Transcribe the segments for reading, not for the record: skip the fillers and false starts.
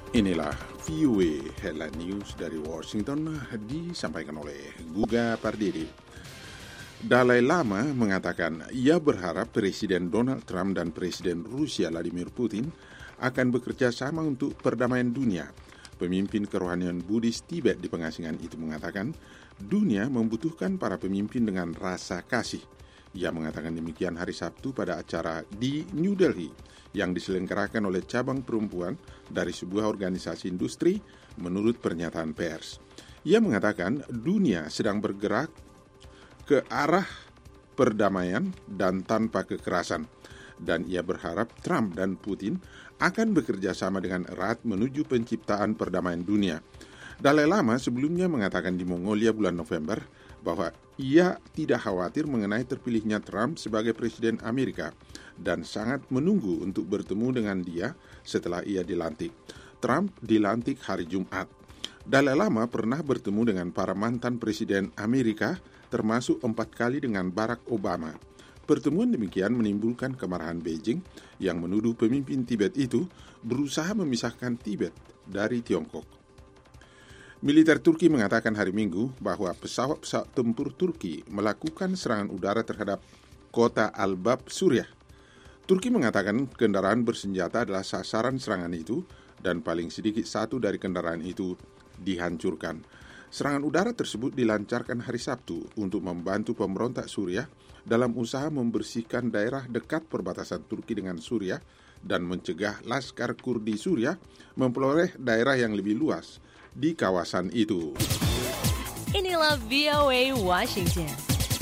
Inilah VOA Headline News dari Washington disampaikan oleh Guga Pardede. Dalai Lama mengatakan ia berharap Presiden Donald Trump dan Presiden Rusia Vladimir Putin akan bekerja sama untuk perdamaian dunia. Pemimpin kerohanian Buddhis Tibet di pengasingan itu mengatakan dunia membutuhkan para pemimpin dengan rasa kasih. Ia mengatakan demikian hari Sabtu pada acara di New Delhi yang diselenggarakan oleh cabang perempuan dari sebuah organisasi industri menurut pernyataan pers. Ia mengatakan dunia sedang bergerak ke arah perdamaian dan tanpa kekerasan, dan ia berharap Trump dan Putin akan bekerja sama dengan erat menuju penciptaan perdamaian dunia. Dalai Lama sebelumnya mengatakan di Mongolia bulan November bahwa ia tidak khawatir mengenai terpilihnya Trump sebagai Presiden Amerika dan sangat menunggu untuk bertemu dengan dia setelah ia dilantik. Trump dilantik hari Jumat. Dalai Lama pernah bertemu dengan para mantan Presiden Amerika, termasuk 4 kali dengan Barack Obama. Pertemuan demikian menimbulkan kemarahan Beijing yang menuduh pemimpin Tibet itu berusaha memisahkan Tibet dari Tiongkok. Militer Turki mengatakan hari Minggu bahwa pesawat-pesawat tempur Turki melakukan serangan udara terhadap kota Al-Bab, Suriah. Turki mengatakan kendaraan bersenjata adalah sasaran serangan itu dan paling sedikit 1 dari kendaraan itu dihancurkan. Serangan udara tersebut dilancarkan hari Sabtu untuk membantu pemberontak Suriah dalam usaha membersihkan daerah dekat perbatasan Turki dengan Suriah dan mencegah Laskar Kurdi Suriah memperoleh daerah yang lebih luas di kawasan itu. Inilah VOA Washington.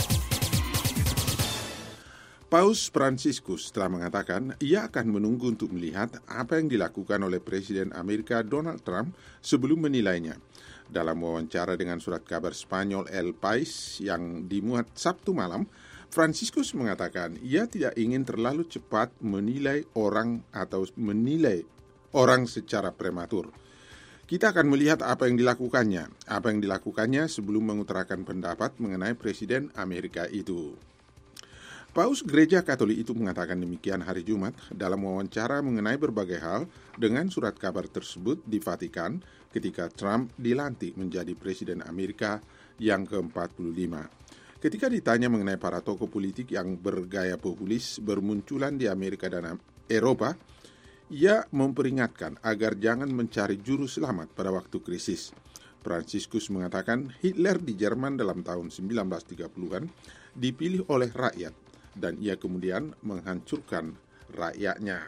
Paus Fransiskus telah mengatakan ia akan menunggu untuk melihat apa yang dilakukan oleh Presiden Amerika Donald Trump sebelum menilainya. Dalam wawancara dengan surat kabar Spanyol El País yang dimuat Sabtu malam, Fransiskus mengatakan ia tidak ingin terlalu cepat menilai orang atau menilai orang secara prematur. Kita akan melihat apa yang dilakukannya sebelum mengutarakan pendapat mengenai Presiden Amerika itu. Paus Gereja Katolik itu mengatakan demikian hari Jumat dalam wawancara mengenai berbagai hal dengan surat kabar tersebut di Vatikan ketika Trump dilantik menjadi Presiden Amerika yang ke-45. Ketika ditanya mengenai para tokoh politik yang bergaya populis bermunculan di Amerika dan Eropa, ia memperingatkan agar jangan mencari juru selamat pada waktu krisis. Fransiskus mengatakan Hitler di Jerman dalam tahun 1930-an dipilih oleh rakyat dan ia kemudian menghancurkan rakyatnya.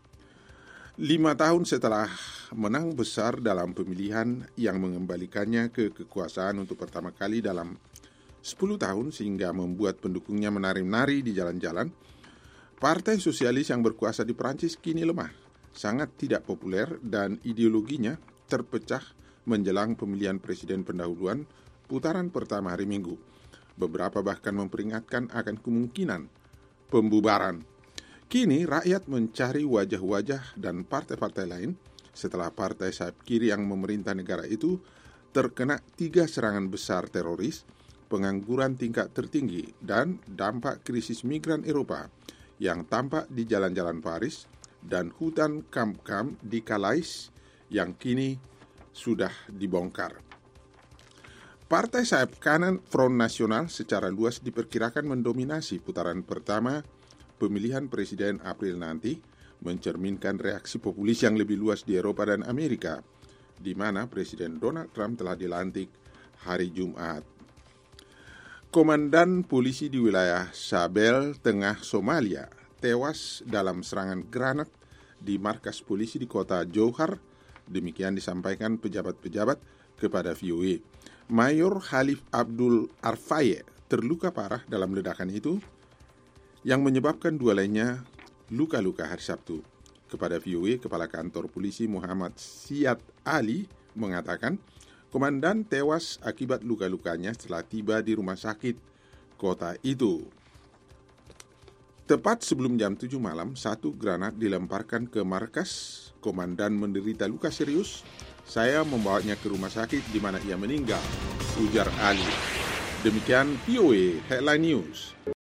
5 tahun setelah menang besar dalam pemilihan yang mengembalikannya ke kekuasaan untuk pertama kali dalam 10 tahun sehingga membuat pendukungnya menari-nari di jalan-jalan, Partai Sosialis yang berkuasa di Prancis kini lemah, sangat tidak populer dan ideologinya terpecah menjelang pemilihan presiden pendahuluan putaran pertama hari Minggu. Beberapa bahkan memperingatkan akan kemungkinan pembubaran. Kini rakyat mencari wajah-wajah dan partai-partai lain setelah partai sayap kiri yang memerintah negara itu terkena 3 serangan besar teroris, pengangguran tingkat tertinggi, dan dampak krisis migran Eropa yang tampak di jalan-jalan Paris dan hutan kamp-kamp di Calais yang kini sudah dibongkar. Partai sayap kanan Front Nasional secara luas diperkirakan mendominasi putaran pertama pemilihan presiden April nanti, mencerminkan reaksi populis yang lebih luas di Eropa dan Amerika, di mana Presiden Donald Trump telah dilantik hari Jumat. Komandan polisi di wilayah Shabelle, tengah Somalia, tewas dalam serangan granat di markas polisi di kota Jowhar. Demikian disampaikan pejabat-pejabat kepada VOA. Mayor Khalif Abdul Arfaye terluka parah dalam ledakan itu yang menyebabkan 2 lainnya luka-luka hari Sabtu. Kepada VOA, Kepala Kantor Polisi Muhammad Siad Ali mengatakan komandan tewas akibat luka-lukanya setelah tiba di rumah sakit kota itu. Tepat sebelum jam 7 malam, 1 granat dilemparkan ke markas. Komandan menderita luka serius. Saya membawanya ke rumah sakit di mana ia meninggal, ujar Ali. Demikian VOA Headline News.